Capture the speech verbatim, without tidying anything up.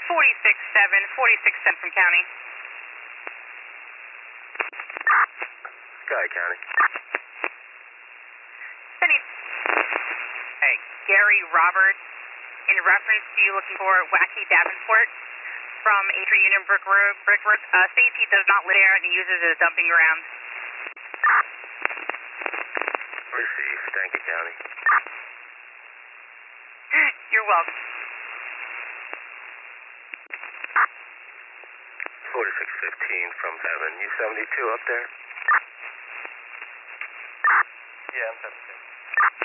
forty-six seven, forty-six seven from County. Sky County. Penny. Hey, Gary Robert, in reference to you looking for Wacky Davenport from Atria Union Brick Road, Brick Road, uh, states he does not live there and he uses it as a dumping ground. Received, thank you, County. You're welcome. forty-six fifteen from Heaven. You seventy-two up there? Yeah, I'm seventy-two.